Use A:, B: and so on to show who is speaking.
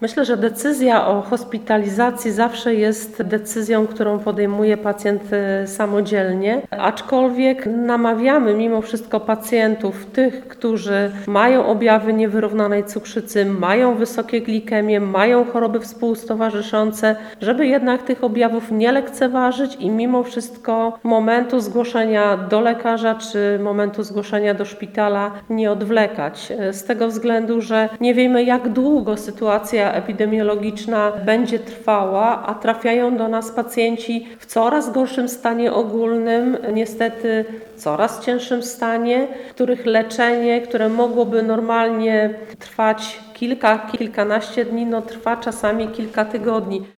A: Myślę, że decyzja o hospitalizacji zawsze jest decyzją, którą podejmuje pacjent samodzielnie, aczkolwiek namawiamy mimo wszystko pacjentów, tych, którzy mają objawy niewyrównanej cukrzycy, mają wysokie glikemie, mają choroby współtowarzyszące, żeby jednak tych objawów nie lekceważyć i mimo wszystko momentu zgłoszenia do lekarza czy momentu zgłoszenia do szpitala nie odwlekać. Z tego względu, że nie wiemy, jak długo sytuacja epidemiologiczna będzie trwała, a trafiają do nas pacjenci w coraz gorszym stanie ogólnym, niestety coraz cięższym stanie, których leczenie, które mogłoby normalnie trwać kilkanaście dni, trwa czasami kilka tygodni.